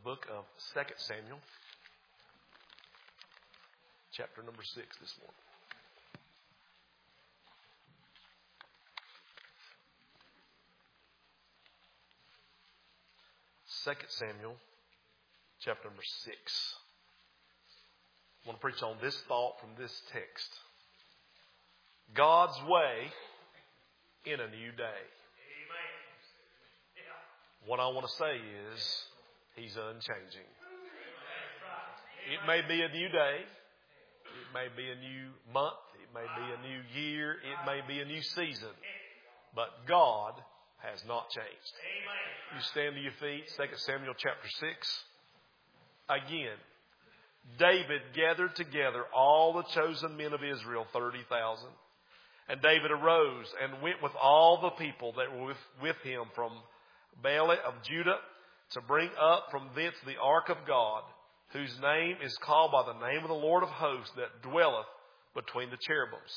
book of 2 Samuel, chapter number 6 this morning. Second Samuel, chapter number 6. I want to preach on this thought from this text. God's way in a new day. What I want to say is, He's unchanging. It may be a new day. It may be a new month. It may be a new year. It may be a new season. But God has not changed. You stand to your feet, 2 Samuel chapter 6. Again, David gathered together all the chosen men of Israel, 30,000. And David arose and went with all the people that were with him from Baalah of Judah to bring up from thence the ark of God, whose name is called by the name of the Lord of hosts, that dwelleth between the cherubims.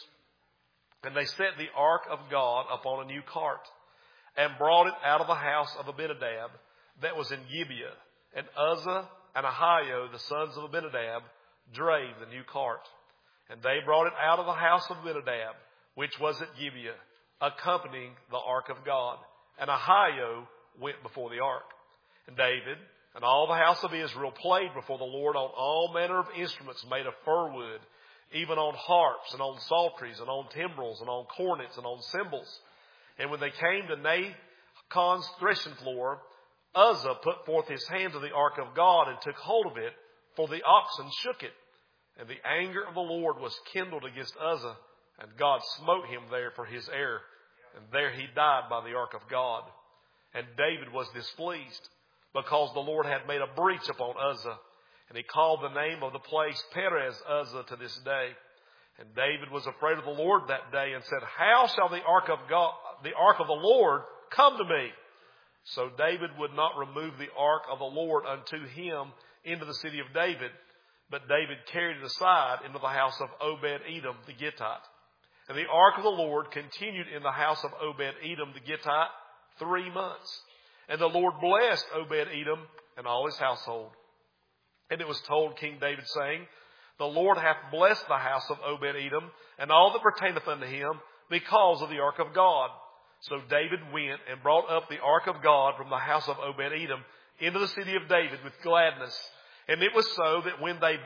And they set the ark of God upon a new cart, and brought it out of the house of Abinadab that was in Gibeah. And Uzzah and Ahio, the sons of Abinadab, drave the new cart. And they brought it out of the house of Abinadab, which was at Gibeah, accompanying the ark of God. And Ahio went before the ark. And David and all the house of Israel played before the Lord on all manner of instruments made of fir wood, even on harps and on psalteries and on timbrels and on cornets and on cymbals. And when they came to Nachon's threshing floor, Uzzah put forth his hand to the ark of God and took hold of it, for the oxen shook it. And the anger of the Lord was kindled against Uzzah, and God smote him there for his error. And there he died by the ark of God. And David was displeased, because the Lord had made a breach upon Uzzah. And he called the name of the place Perez Uzzah to this day. And David was afraid of the Lord that day and said, how shall the ark of God, the ark of the Lord, come to me? So David would not remove the ark of the Lord unto him into the city of David, but David carried it aside into the house of Obed-Edom the Gittite. And the ark of the Lord continued in the house of Obed-Edom the Gittite 3 months. And the Lord blessed Obed-Edom and all his household. And it was told King David, saying, the Lord hath blessed the house of Obed-Edom and all that pertaineth unto him, because of the ark of God. So David went and brought up the ark of God from the house of Obed-Edom into the city of David with gladness. And it was so that when they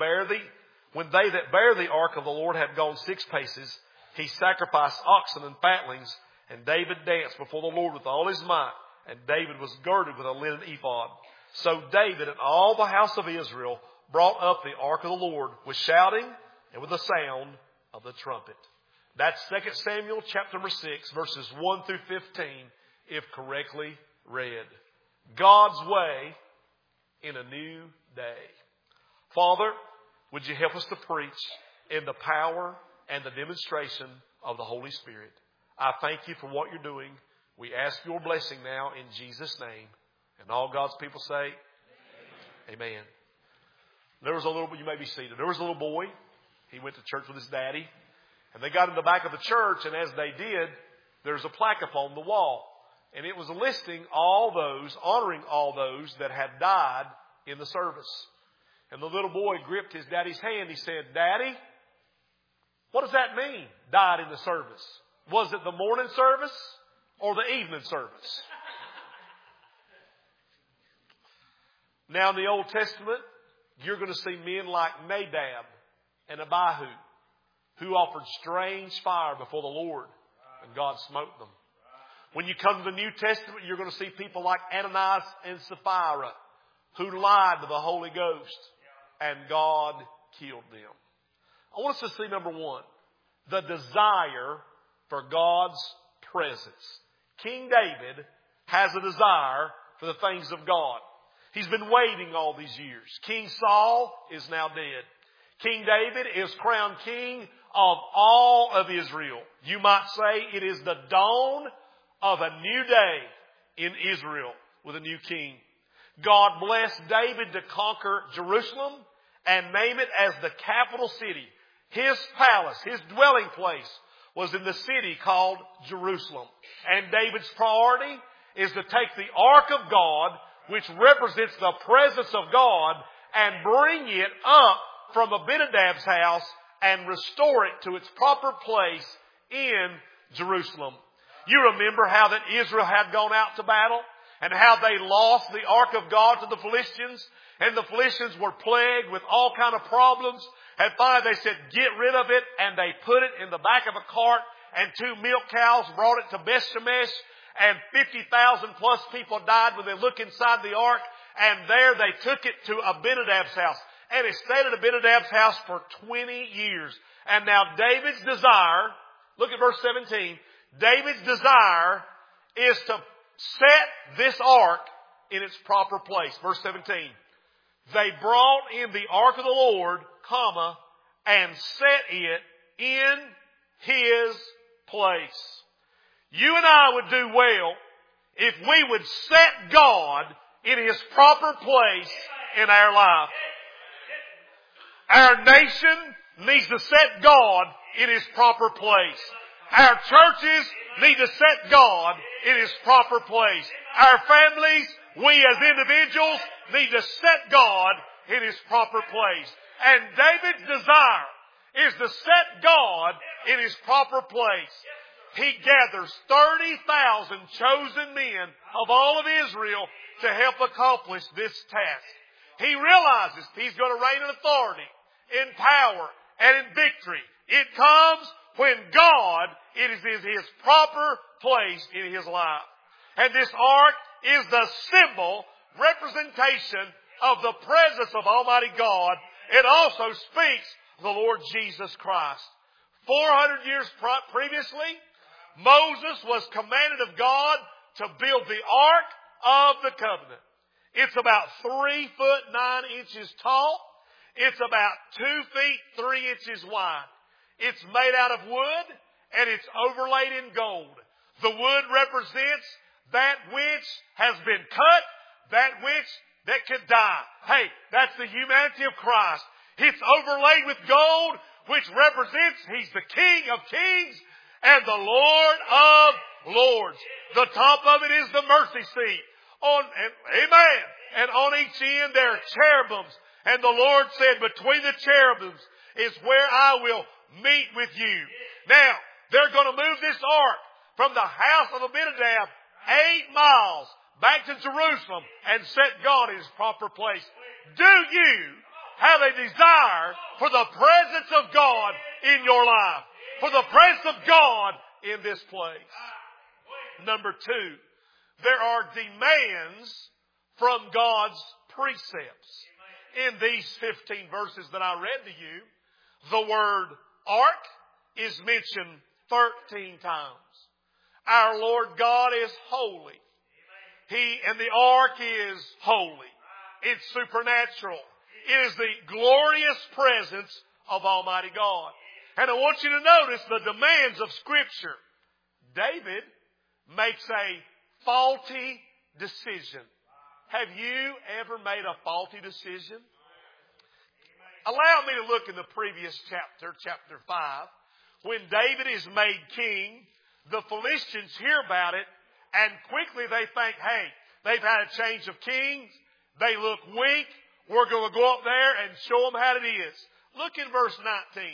that bare the ark of the Lord had gone 6 paces, he sacrificed oxen and fatlings, and David danced before the Lord with all his might, and David was girded with a linen ephod. So David and all the house of Israel brought up the ark of the Lord with shouting and with the sound of the trumpet. That's 2 Samuel chapter number 6, verses 1 through 15, if correctly read. God's way in a new day. Father, would you help us to preach in the power and the demonstration of the Holy Spirit? I thank you for what you're doing. We ask your blessing now in Jesus' name. And all God's people say, Amen. There was a little, you may be seated. There was a little boy. He went to church with his daddy. And they got in the back of the church, and as they did, there's a plaque upon the wall. And it was listing all those, honoring all those that had died in the service. And the little boy gripped his daddy's hand. He said, Daddy, what does that mean, died in the service? Was it the morning service or the evening service? Now in the Old Testament, you're going to see men like Nadab and Abihu, who offered strange fire before the Lord, and God smote them. When you come to the New Testament, you're going to see people like Ananias and Sapphira, who lied to the Holy Ghost, and God killed them. I want us to see, number 1, the desire for God's presence. King David has a desire for the things of God. He's been waiting all these years. King Saul is now dead. King David is crowned king of all of Israel. You might say it is the dawn of a new day in Israel with a new king. God blessed David to conquer Jerusalem and name it as the capital city. His palace, his dwelling place, was in the city called Jerusalem. And David's priority is to take the ark of God which represents the presence of God, and bring it up from Abinadab's house and restore it to its proper place in Jerusalem. You remember how that Israel had gone out to battle and how they lost the ark of God to the Philistines, and the Philistines were plagued with all kind of problems. And finally they said, get rid of it, and they put it in the back of a cart, and 2 milk cows brought it to Beth-Shemesh, and 50,000 plus people died when they looked inside the ark, and there they took it to Abinadab's house. And it stayed at Abinadab's house for 20 years. And now David's desire, look at verse 17, David's desire is to set this ark in its proper place. Verse 17. They brought in the ark of the Lord, comma, and set it in His place. You and I would do well if we would set God in His proper place in our life. Our nation needs to set God in His proper place. Our churches need to set God in His proper place. Our families, we as individuals, need to set God in His proper place. And David's desire is to set God in His proper place. He gathers 30,000 chosen men of all of Israel to help accomplish this task. He realizes He's going to reign in authority, in power, and in victory. It comes when God is in His proper place in His life. And this ark is the symbol, representation of the presence of Almighty God. It also speaks of the Lord Jesus Christ. 400 years previously, Moses was commanded of God to build the Ark of the Covenant. It's about 3 foot 9 inches tall. It's about 2 feet 3 inches wide. It's made out of wood and it's overlaid in gold. The wood represents that which has been cut, that could die. Hey, that's the humanity of Christ. It's overlaid with gold, which represents He's the King of Kings and the Lord of Lords. The top of it is the mercy seat. Amen. And on each end there are cherubims. And the Lord said, between the cherubims is where I will meet with you. Now, they're going to move this ark from the house of Abinadab 8 miles back to Jerusalem and set God in His proper place. Do you have a desire for the presence of God in your life? For the presence of God in this place. Number 2, there are demands from God's precepts. In these 15 verses that I read to you, the word ark is mentioned 13 times. Our Lord God is holy. And the ark is holy. It's supernatural. It is the glorious presence of Almighty God. And I want you to notice the demands of Scripture. David makes a faulty decision. Have you ever made a faulty decision? Allow me to look in the previous chapter, chapter 5. When David is made king, the Philistines hear about it, and quickly they think, hey, they've had a change of kings. They look weak. We're going to go up there and show them how it is. Look in verse 19.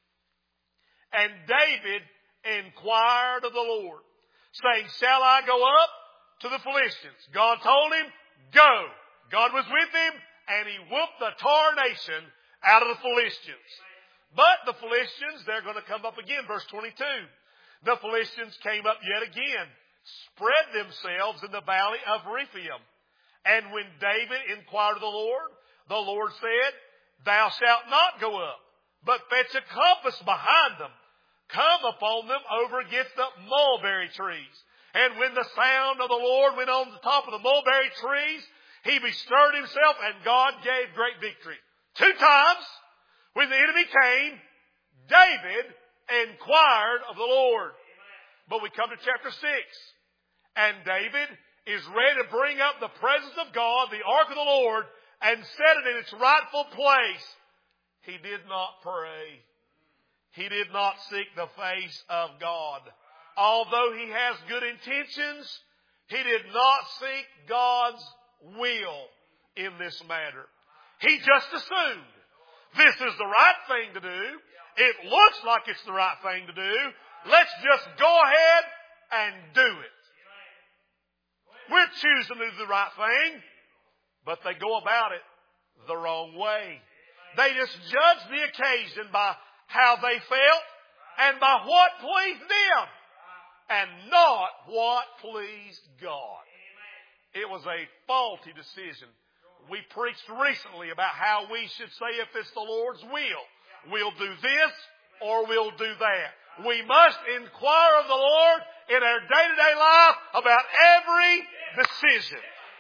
And David inquired of the Lord, saying, shall I go up to the Philistines? God told him, go. God was with him, and he whooped the tarnation out of the Philistines. But the Philistines, they're going to come up again. Verse 22. The Philistines came up yet again, spread themselves in the valley of Rephaim. And when David inquired of the Lord said, thou shalt not go up, but fetch a compass behind them. Come upon them over against the mulberry trees. And when the sound of the Lord went on the top of the mulberry trees, He bestirred himself, and God gave great victory. 2 times, when the enemy came, David inquired of the Lord. But we come to chapter 6. And David is ready to bring up the presence of God, the ark of the Lord, and set it in its rightful place. He did not pray. He did not seek the face of God. Although he has good intentions, he did not seek God's will in this matter. He just assumed this is the right thing to do. It looks like it's the right thing to do. Let's just go ahead and do it. We're choosing to do the right thing, but they go about it the wrong way. They just judge the occasion by how they felt and by what pleased them and not what pleased God. It was a faulty decision. We preached recently about how we should say if it's the Lord's will, we'll do this or we'll do that. We must inquire of the Lord in our day-to-day life about every decision.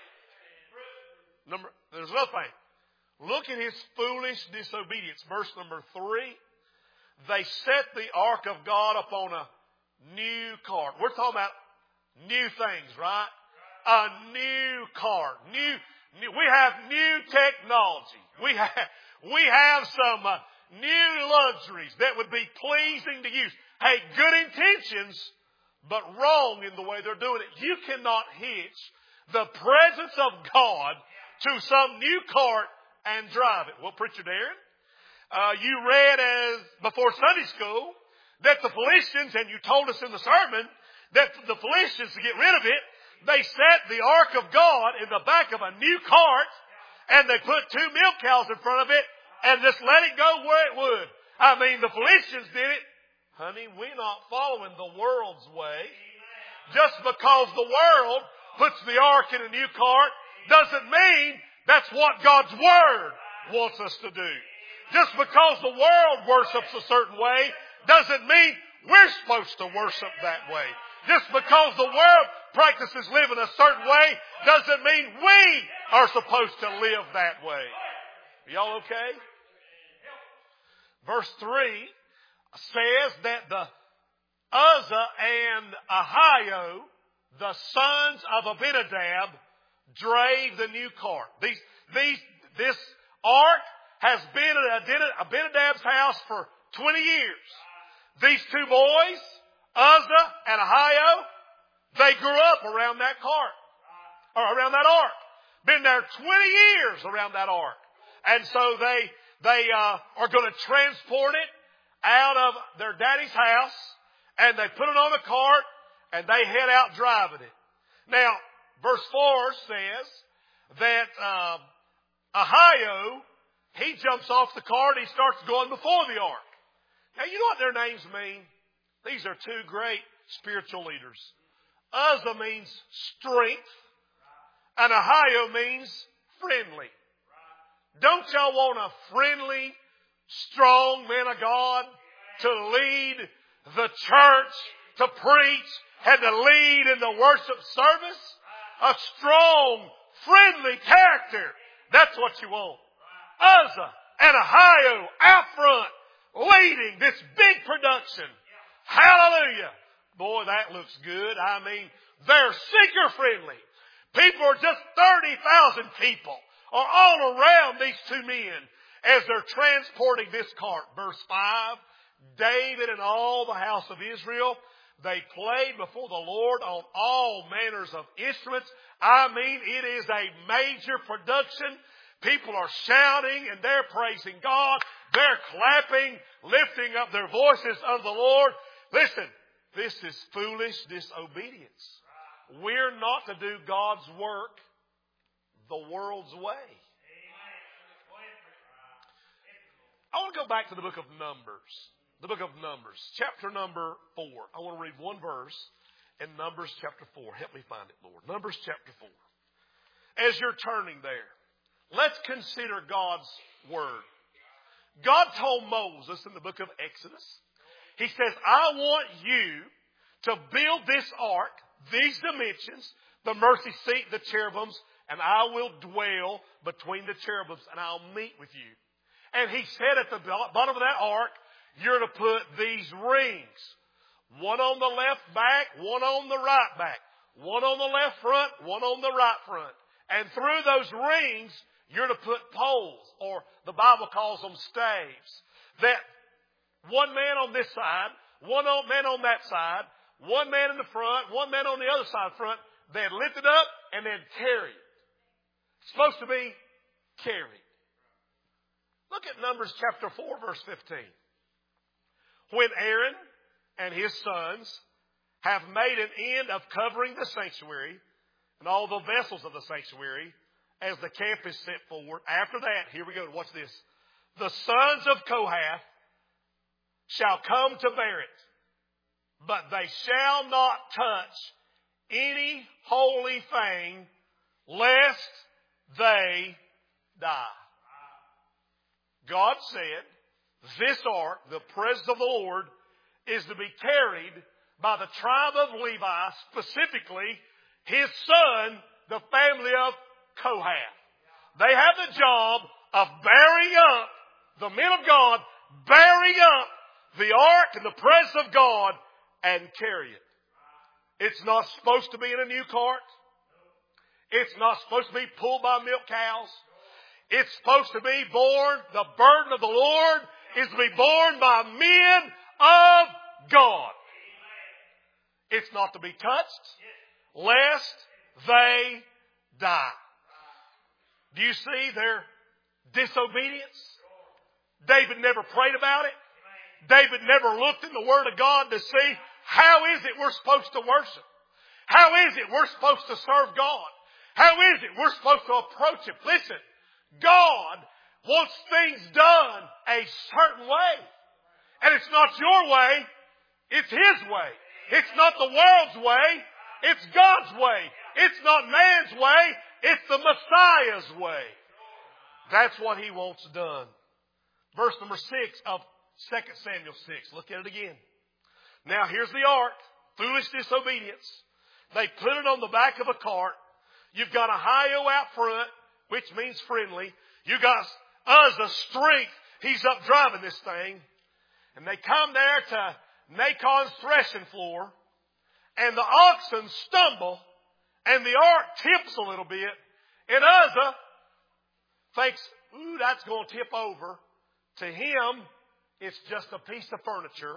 There's another thing. Look at his foolish disobedience. Verse number 3. They set the ark of God upon a new cart. We're talking about new things, right? A new cart. We have new technology. We have some new luxuries that would be pleasing to use. Hey, good intentions, but wrong in the way they're doing it. You cannot hitch the presence of God to some new cart and drive it. Well, Preacher Darren, you read before Sunday school that the Philistines, and you told us in the sermon that the Philistines, to get rid of it, they set the ark of God in the back of a new cart and they put 2 milk cows in front of it and just let it go where it would. I mean, the Philistines did it. Honey, we're not following the world's way. Just because the world puts the ark in a new cart doesn't mean that's what God's Word wants us to do. Just because the world worships a certain way doesn't mean we're supposed to worship that way. Just because the world practices living a certain way doesn't mean we are supposed to live that way. Y'all okay? Verse 3 says that the Uzzah and Ahio, the sons of Abinadab, drave the new cart. This ark has been at Abinadab's house for 20 years. These 2 boys, Uzzah and Ahio, they grew up around that cart, or around that ark. Been there 20 years around that ark. And so they are going to transport it out of their daddy's house, and they put it on a cart, and they head out driving it. Now, verse 4 says that Ahio, he jumps off the cart, he starts going before the ark. Now, you know what their names mean? These are 2 great spiritual leaders. Uzzah means strength, and Ahio means friendly. Don't y'all want a friendly, strong man of God to lead the church, to preach, and to lead in the worship service? A strong, friendly character. That's what you want. Uzzah and Ahio out front, leading this big production. Hallelujah. Boy, that looks good. I mean, they're seeker friendly. People are just 30,000 people are all around these 2 men as they're transporting this cart. Verse 5, David and all the house of Israel, they played before the Lord on all manners of instruments. I mean, it is a major production. People are shouting and they're praising God. They're clapping, lifting up their voices unto the Lord. Listen, this is foolish disobedience. We're not to do God's work the world's way. I want to go back to the book of Numbers. The book of Numbers, chapter number 4. I want to read one verse in Numbers chapter 4. Help me find it, Lord. Numbers chapter 4. As you're turning there, let's consider God's Word. God told Moses in the book of Exodus, He says, I want you to build this ark, these dimensions, the mercy seat, the cherubims, and I will dwell between the cherubims and I'll meet with you. And He said at the bottom of that ark, you're to put these rings. One on the left back, one on the right back. One on the left front, one on the right front. And through those rings, you're to put poles, or the Bible calls them staves. That one man on this side, one man on that side, one man in the front, one man on the other side front, they'd lift it up and then carry it. supposed to be carried. Look at Numbers chapter 4, verse 15. When Aaron and his sons have made an end of covering the sanctuary and all the vessels of the sanctuary as the camp is set forward. After that, here we go, watch this. The sons of Kohath shall come to bear it, but they shall not touch any holy thing lest they die. God said this ark, the presence of the Lord, is to be carried by the tribe of Levi, specifically his son, the family of Kohath. They have the job of bearing up, the men of God, bearing up the ark and the presence of God and carry it. It's not supposed to be in a new cart. It's not supposed to be pulled by milk cows. It's supposed to be borne, the burden of the Lord is to be borne by men of God. It's not to be touched lest they die. Do you see their disobedience? David never prayed about it. David never looked in the Word of God to see how is it we're supposed to worship. How is it we're supposed to serve God? How is it we're supposed to approach Him? Listen, God wants things done a certain way. And it's not your way, it's His way. It's not the world's way, it's God's way. It's not man's way, it's the Messiah's way. That's what He wants done. Verse number 6 of 2 Samuel 6. Look at it again. Now here's the ark. Foolish disobedience. They put it on the back of a cart. You've got a Ahio out front, which means friendly. You got Uzzah's strength. He's up driving this thing. And they come there to Nachon's threshing floor. And the oxen stumble. And the ark tips a little bit. And Uzzah thinks, ooh, that's going to tip over. To him, it's just a piece of furniture.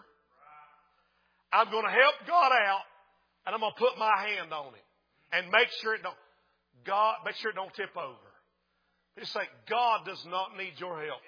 I'm going to help God out. And I'm going to put my hand on it. And make sure it don't tip over. Just say, God does not need your help.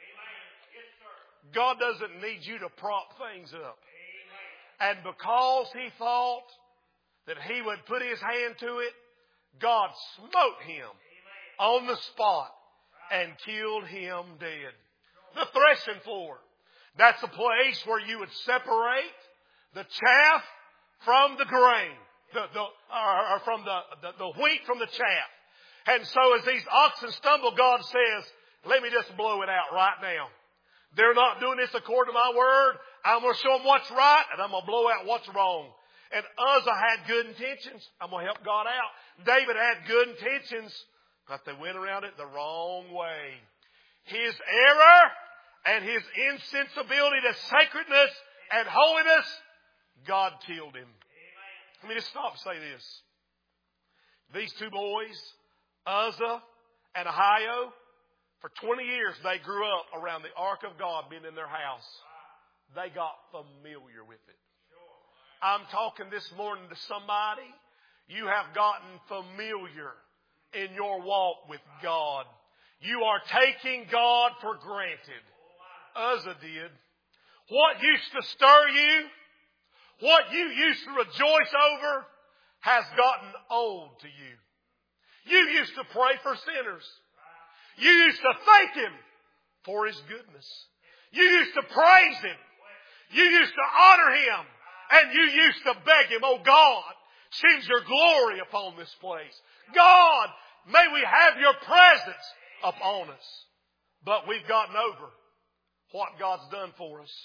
God doesn't need you to prop things up. And because he thought that he would put his hand to it, God smote him on the spot and killed him dead. The threshing floor. That's a place where you would separate the chaff from the grain. From the wheat from the chaff. And so as these oxen stumble, God says, let me just blow it out right now. They're not doing this according to my word. I'm going to show them what's right, and I'm going to blow out what's wrong. And Uzzah had good intentions. I'm going to help God out. David had good intentions, but they went around it the wrong way. His error and his insensibility to sacredness and holiness, God killed him. Let me just stop and say this. These two boys, Uzzah and Ahio, for 20 years they grew up around the ark of God being in their house. They got familiar with it. I'm talking this morning to somebody. You have gotten familiar in your walk with God. You are taking God for granted. Uzzah did. What used to stir you, what you used to rejoice over, has gotten old to you. You used to pray for sinners. You used to thank Him for His goodness. You used to praise Him. You used to honor Him. And you used to beg Him, oh God, send your glory upon this place. God, may we have your presence upon us. But we've gotten over what God's done for us.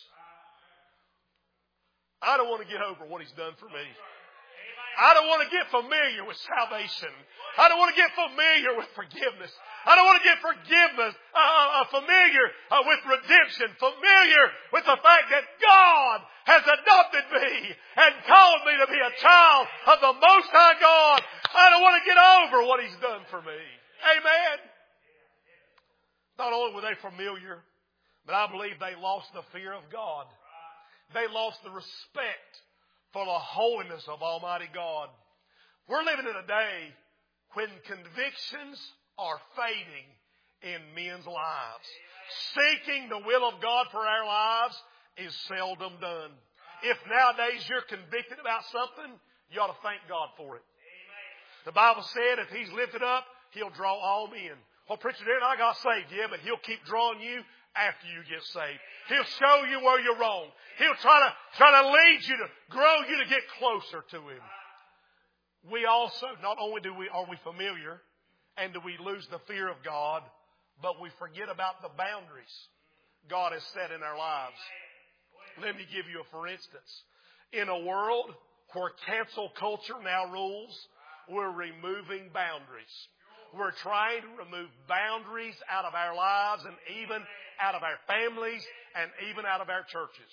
I don't want to get over what He's done for me. I don't want to get familiar with salvation. I don't want to get familiar with forgiveness. I don't want to get familiar with redemption. Familiar with the fact that God has adopted me and called me to be a child of the Most High God. I don't want to get over what He's done for me. Amen. Not only were they familiar, but I believe they lost the fear of God. They lost the respect for the holiness of Almighty God. We're living in a day when convictions are fading in men's lives. Seeking the will of God for our lives is seldom done. If nowadays you're convicted about something, you ought to thank God for it. The Bible said if He's lifted up, He'll draw all men. Well, preacher, Darren, I got saved. Yeah, but He'll keep drawing you after you get saved. He'll show you where you're wrong. He'll try to lead you to grow you to get closer to Him. We also, not only are we familiar and do we lose the fear of God, but we forget about the boundaries God has set in our lives. Let me give you a for instance. In a world where cancel culture now rules, we're removing boundaries. We're trying to remove boundaries out of our lives and even out of our families and even out of our churches.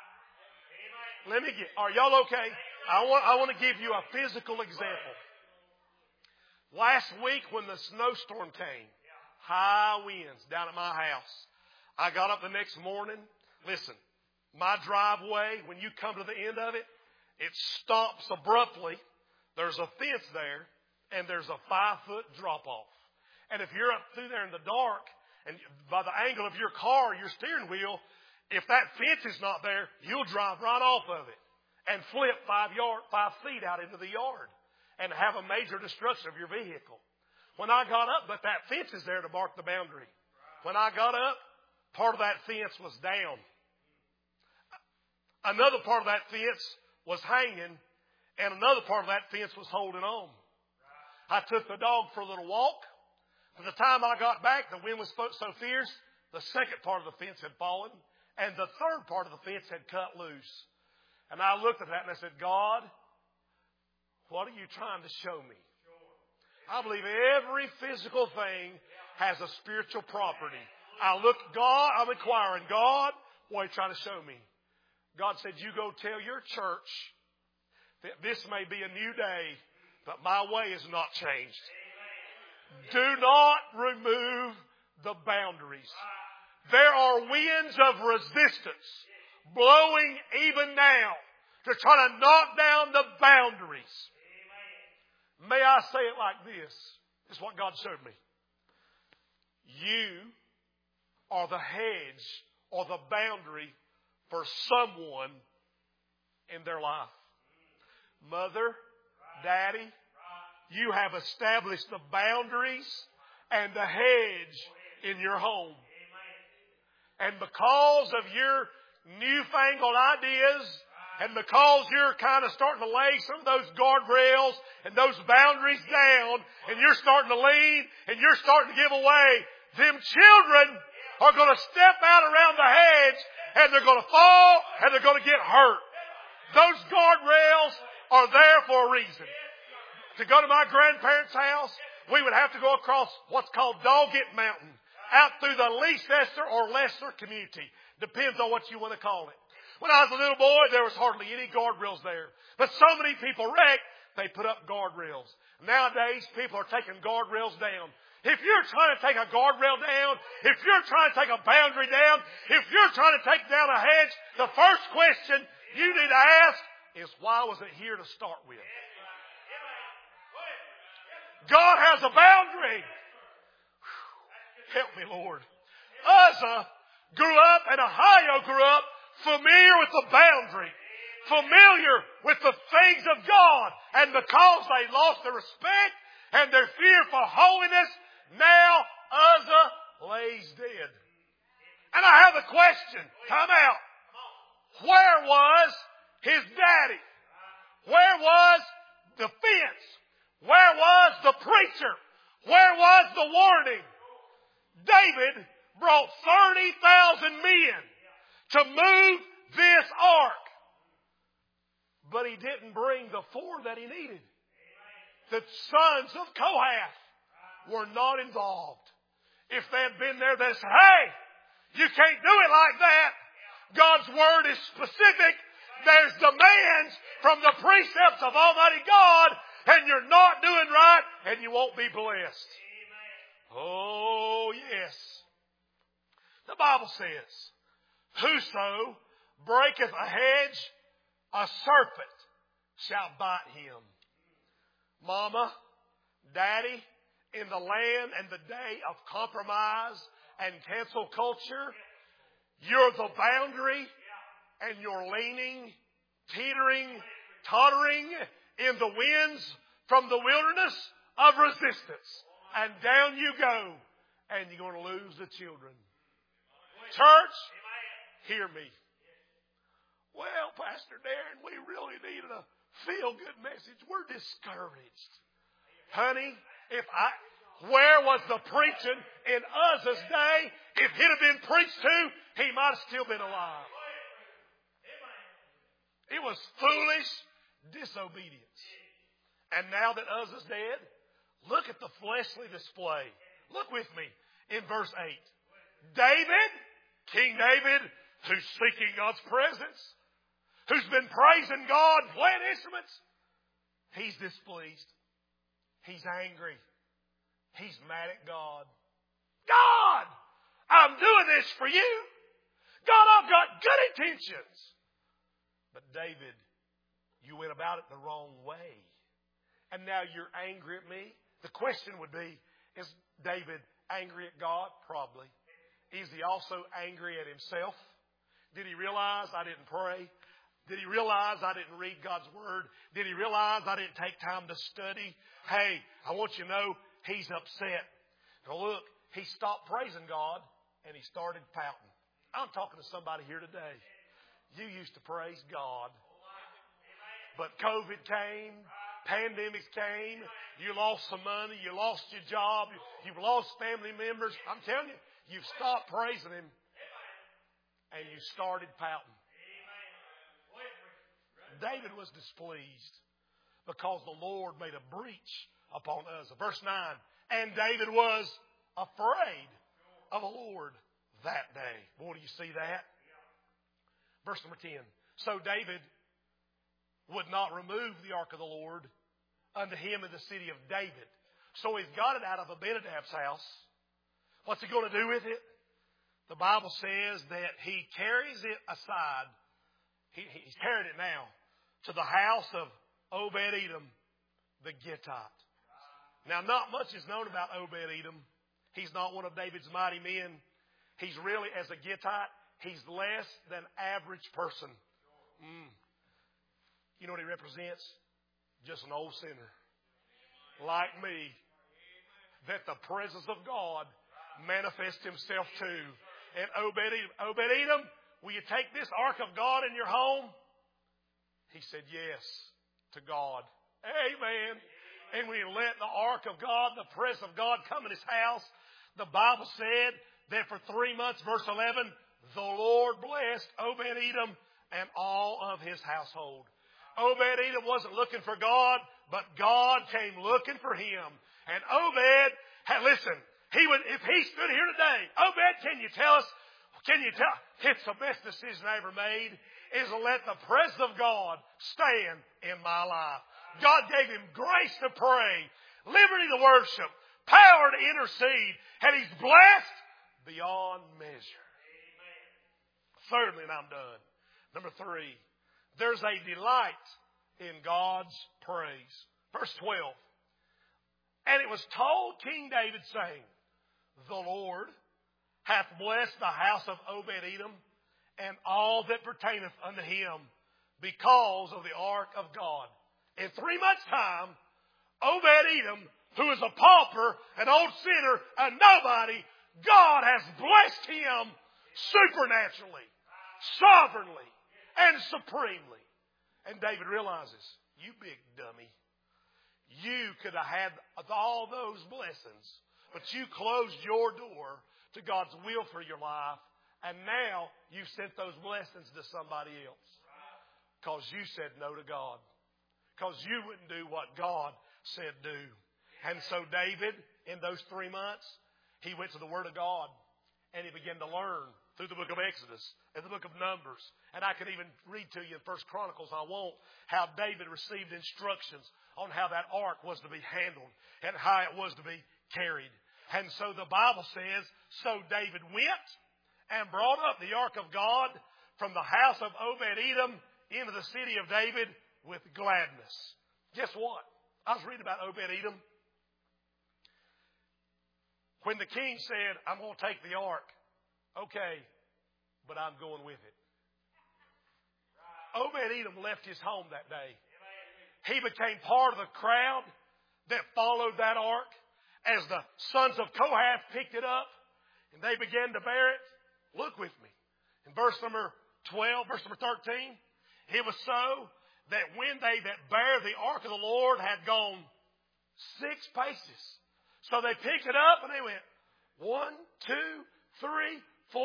Are y'all okay? I want to give you a physical example. Last week when the snowstorm came, high winds down at my house, I got up the next morning. Listen, my driveway, when you come to the end of it, it stops abruptly. There's a fence there, and there's a 5-foot drop-off. And if you're up through there in the dark, and by the angle of your car, your steering wheel, if that fence is not there, you'll drive right off of it and flip 5 feet out into the yard and have a major destruction of your vehicle. When I got up, but that fence is there to mark the boundary. When I got up, part of that fence was down. Another part of that fence was hanging, and another part of that fence was holding on. I took the dog for a little walk. By the time I got back, the wind was so fierce, the second part of the fence had fallen, and the third part of the fence had cut loose. And I looked at that and I said, God, what are you trying to show me? I believe every physical thing has a spiritual property. I'm inquiring, God, what are you trying to show me? God said, you go tell your church that this may be a new day, but my way is not changed. Do not remove the boundaries. There are winds of resistance blowing even now to try to knock down the boundaries. May I say it like this? This is what God showed me. You are the hedge or the boundary for someone in their life. Mother, Daddy, you have established the boundaries and the hedge in your home. And because of your newfangled ideas, and because you're kind of starting to lay some of those guardrails and those boundaries down, and you're starting to lead, and you're starting to give away, them children are going to step out around the hedge, and they're going to fall, and they're going to get hurt. Those guardrails are there for a reason. To go to my grandparents' house, we would have to go across what's called Doggett Mountain, out through the Leicester or Lesser community. Depends on what you want to call it. When I was a little boy, there was hardly any guardrails there. But so many people wrecked, they put up guardrails. Nowadays, people are taking guardrails down. If you're trying to take a guardrail down, if you're trying to take a boundary down, if you're trying to take down a hedge, the first question you need to ask is, why was it here to start with? God has a boundary. Help me, Lord. Uzzah grew up and Ahio grew up familiar with the boundary, familiar with the things of God. And because they lost their respect and their fear for holiness, now Uzzah lays dead. And I have a question. Time out. Where was his daddy? Where was the fence? Where was the preacher? Where was the warning? David brought 30,000 men to move this ark. But he didn't bring the 4 that he needed. The sons of Kohath were not involved. If they had been there, they'd say, hey, you can't do it like that. God's word is specific. There's demands from the precepts of Almighty God, and you're not doing right, and you won't be blessed. Oh, yes. The Bible says, whoso breaketh a hedge, a serpent shall bite him. Mama, Daddy, in the land and the day of compromise and cancel culture, you're the boundary and you're leaning, teetering, tottering in the winds from the wilderness of resistance. And down you go, and you're going to lose the children. Church, hear me. Well, Pastor Darren, we really needed a feel-good message. We're discouraged. Honey, where was the preaching in Uzzah's day? If he'd have been preached to, he might have still been alive. It was foolish disobedience. And now that Uzzah's dead, look at the fleshly display. Look with me in verse 8. David, King David, who's seeking God's presence, who's been praising God, playing instruments, he's displeased. He's angry. He's mad at God. God, I'm doing this for you. God, I've got good intentions. But David, you went about it the wrong way. And now you're angry at me. The question would be, is David angry at God? Probably. Is he also angry at himself? Did he realize I didn't pray? Did he realize I didn't read God's Word? Did he realize I didn't take time to study? Hey, I want you to know he's upset. Now look, he stopped praising God and he started pouting. I'm talking to somebody here today. You used to praise God. But COVID came. Pandemics came. You lost some money. You lost your job. You've lost family members. I'm telling you, you've stopped praising Him. And you started pouting. David was displeased because the Lord made a breach upon Uzzah. Verse 9. And David was afraid of the Lord that day. Boy, do you see that? Verse number 10. So David would not remove the ark of the Lord unto him in the city of David. So he's got it out of Abinadab's house. What's he going to do with it? The Bible says that he carries it aside. He's carried it now to the house of Obed-Edom, the Gittite. Now, not much is known about Obed-Edom. He's not one of David's mighty men. He's really, as a Gittite, he's less than average person. You know what he represents? Just an old sinner like me that the presence of God manifests Himself to. And Obed-Edom, will you take this ark of God in your home? He said yes to God. Amen. And when he let the ark of God, the presence of God, come in his house, the Bible said that for 3 months, verse 11, the Lord blessed Obed-Edom and all of his household. Obed-Edom wasn't looking for God, but God came looking for him. And Obed, listen, if he stood here today, Obed, can you tell, it's the best decision I ever made, is to let the presence of God stand in my life. God gave him grace to pray, liberty to worship, power to intercede, and he's blessed beyond measure. Thirdly, and I'm done. Number 3, there's a delight in God's praise. Verse 12. And it was told King David, saying, the Lord hath blessed the house of Obed-Edom and all that pertaineth unto him because of the ark of God. In 3 months' time, Obed-Edom, who is a pauper, an old sinner, a nobody, God has blessed him supernaturally, sovereignly, and supremely. And David realizes, you big dummy, you could have had all those blessings, but you closed your door to God's will for your life, and now you've sent those blessings to somebody else because you said no to God, because you wouldn't do what God said do. And so David, in those 3 months, he went to the Word of God and he began to learn through the book of Exodus and the book of Numbers. And I could even read to you in 1 Chronicles, I won't, how David received instructions on how that ark was to be handled and how it was to be carried. And so the Bible says, so David went and brought up the ark of God from the house of Obed-Edom into the city of David with gladness. Guess what? I was reading about Obed-Edom. When the king said, I'm going to take the ark, okay, but I'm going with it. Obed-Edom left his home that day. He became part of the crowd that followed that ark as the sons of Kohath picked it up and they began to bear it. Look with me. In verse number 12, verse number 13, it was so that when they that bear the ark of the Lord had gone 6 paces, so they picked it up and they went 1, 2, 3, 4, 5,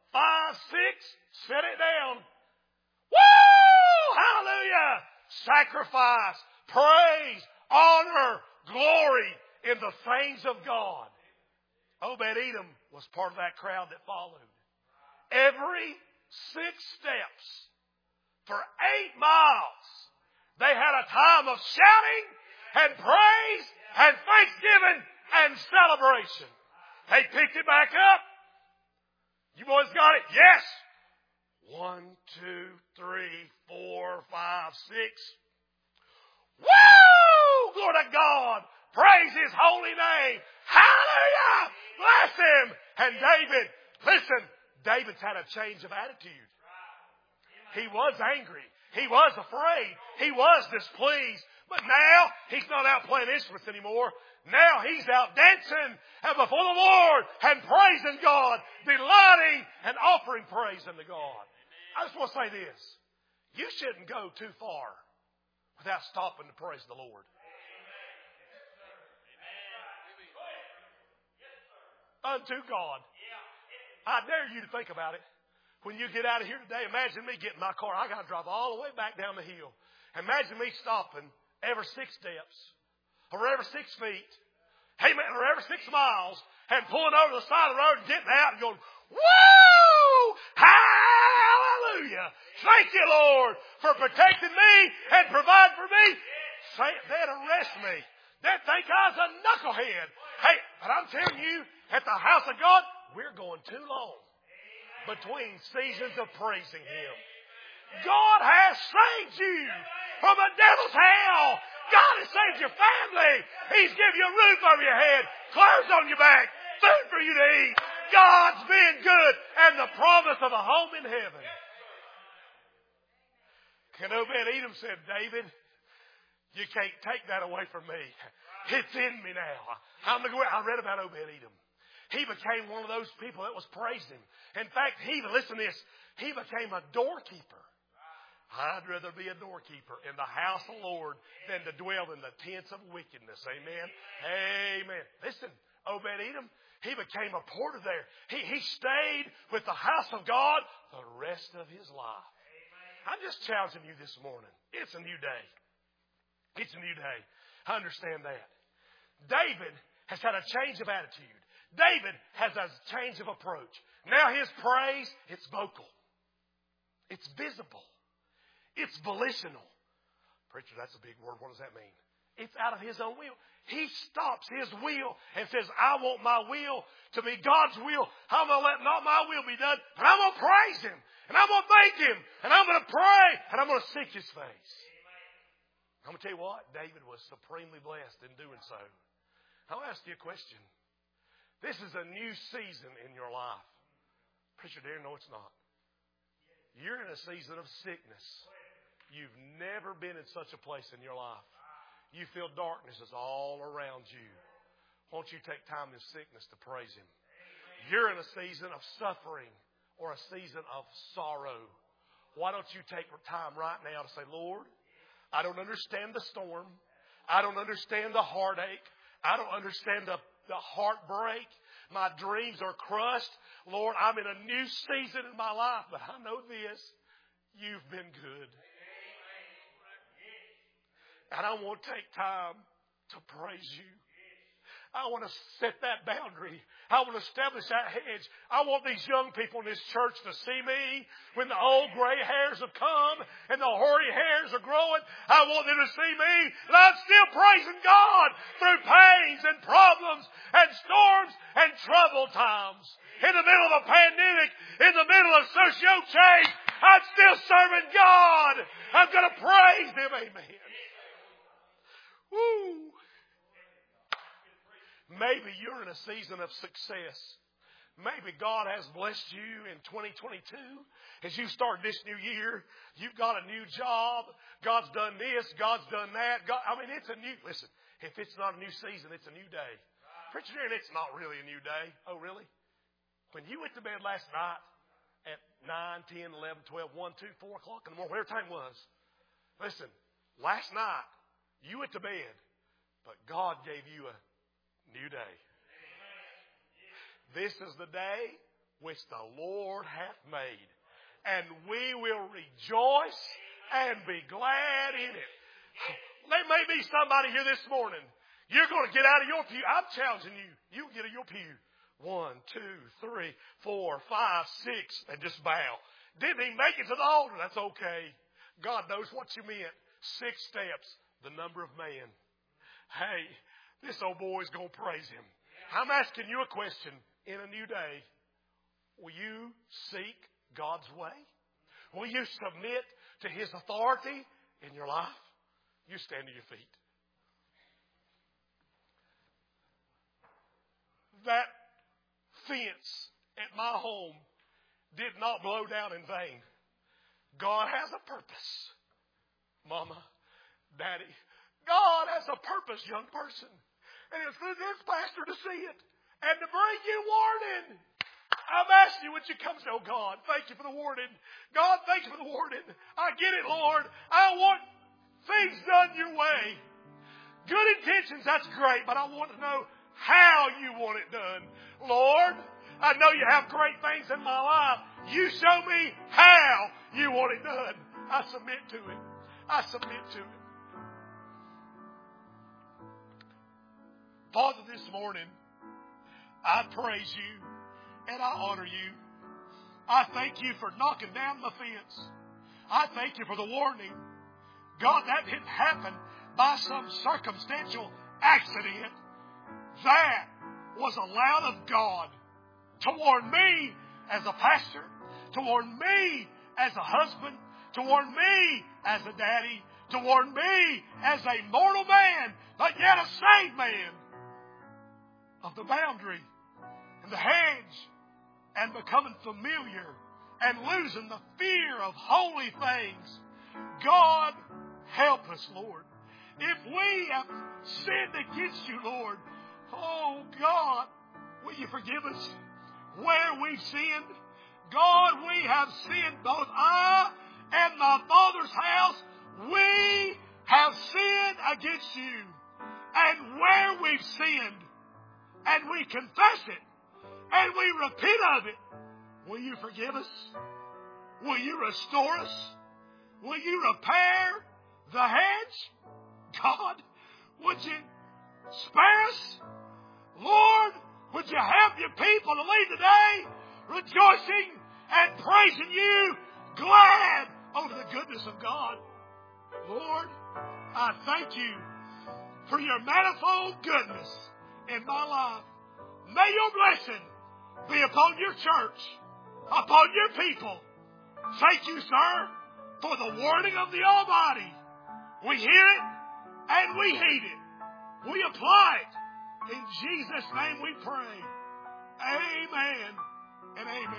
6, set it down. Woo! Hallelujah! Sacrifice, praise, honor, glory in the things of God. Obed-Edom was part of that crowd that followed. Every 6 steps for 8 miles, they had a time of shouting and praise and thanksgiving and celebration. They picked it back up. You boys got it? Yes. 1, 2, 3, 4, 5, 6. Woo! Glory to God. Praise His holy name. Hallelujah! Bless Him. And David, listen, David's had a change of attitude. He was angry. He was afraid. He was displeased. But now, he's not out playing instruments anymore. Now he's out dancing and before the Lord and praising God, delighting and offering praise unto God. I just want to say this. You shouldn't go too far without stopping to praise the Lord. Unto God. I dare you to think about it. When you get out of here today, imagine me getting my car. I got to drive all the way back down the hill. Imagine me stopping every 6 steps or every 6 feet, amen, or every 6 miles and pulling over the side of the road and getting out and going, woo! Hallelujah! Thank you, Lord, for protecting me and providing for me. They'd arrest me. They'd think I was a knucklehead. Hey, but I'm telling you, at the house of God, we're going too long between seasons of praising Him. God has saved you from the devil's hell. God has saved your family. He's given you a roof over your head, clothes on your back, food for you to eat. God's been good and the promise of a home in heaven. And Obed-Edom said, David, you can't take that away from me. It's in me now. I read about Obed-Edom. He became one of those people that was praising. In fact, listen to this, he became a doorkeeper. I'd rather be a doorkeeper in the house of the Lord than to dwell in the tents of wickedness. Amen. Amen. Listen, Obed-Edom, he became a porter there. He stayed with the house of God the rest of his life. I'm just challenging you this morning. It's a new day. It's a new day. I understand that. David has had a change of attitude. David has a change of approach. Now his praise, it's vocal. It's visible. It's volitional. Preacher, that's a big word. What does that mean? It's out of his own will. He stops his will and says, I want my will to be God's will. I'm going to let not my will be done, but I'm going to praise Him. And I'm going to thank Him. And I'm going to pray. And I'm going to seek His face. I'm going to tell you what, David was supremely blessed in doing so. I'll ask you a question. This is a new season in your life. Preacher dear, no, it's not. You're in a season of sickness. You've never been in such a place in your life. You feel darkness is all around you. Won't you take time in sickness to praise Him? You're in a season of suffering or a season of sorrow. Why don't you take time right now to say, Lord, I don't understand the storm. I don't understand the heartache. I don't understand the heartbreak. My dreams are crushed. Lord, I'm in a new season in my life, but I know this. You've been good. And I want to take time to praise You. I want to set that boundary. I want to establish that hedge. I want these young people in this church to see me when the old gray hairs have come and the hoary hairs are growing. I want them to see me and I'm still praising God through pains and problems and storms and troubled times. In the middle of a pandemic, in the middle of socio change, I'm still serving God. I'm going to praise Him. Amen. Woo. Maybe you're in a season of success. Maybe God has blessed you in 2022. As you start this new year, you've got a new job. God's done this. God's done that. It's a new, listen, if it's not a new season, it's a new day. Preacher Darren, it's not really a new day. Oh, really? When you went to bed last night at 9, 10, 11, 12, 1, 2, 4 o'clock in the morning, whatever time it was, listen, last night you went to bed, but God gave you a new day. This is the day which the Lord hath made, and we will rejoice and be glad in it. There may be somebody here this morning. You're going to get out of your pew. I'm challenging you. You get out of your pew. 1, 2, 3, 4, 5, 6, and just bow. Didn't even make it to the altar. That's okay. God knows what you meant. 6 steps, the number of man. Hey, this old boy's going to praise him. I'm asking you a question. In a new day, will you seek God's way? Will you submit to His authority in your life? You stand to your feet. That fence at my home did not blow down in vain. God has a purpose. Mama, Daddy, God has a purpose, young person. And it's for this pastor to see it. And to bring you warning. I'm asking you, would you come say, oh God, thank you for the warning. God, thank you for the warning. I get it, Lord. I want things done your way. Good intentions, that's great, but I want to know how you want it done. Lord, I know you have great things in my life. You show me how you want it done. I submit to it. I submit to it. Father, this morning, I praise you and I honor you. I thank you for knocking down the fence. I thank you for the warning. God, that didn't happen by some circumstantial accident. That was allowed of God to warn me as a pastor, to warn me as a husband, to warn me as a daddy, to warn me as a mortal man, but yet a saved man, of the boundary and the hedge and becoming familiar and losing the fear of holy things. God, help us, Lord. If we have sinned against you, Lord, oh God, will you forgive us where we've sinned? God, we have sinned, both I and my Father's house. We have sinned against you. And where we've sinned, and we confess it, and we repent of it, will you forgive us? Will you restore us? Will you repair the hedge? God, would you spare us? Lord, would you help your people to leave today rejoicing and praising you, glad over the goodness of God? Lord, I thank you for your manifold goodness in my life. May your blessing be upon your church, upon your people. Thank you, sir, for the warning of the Almighty. We hear it and we heed it. We apply it. In Jesus' name we pray. Amen and amen.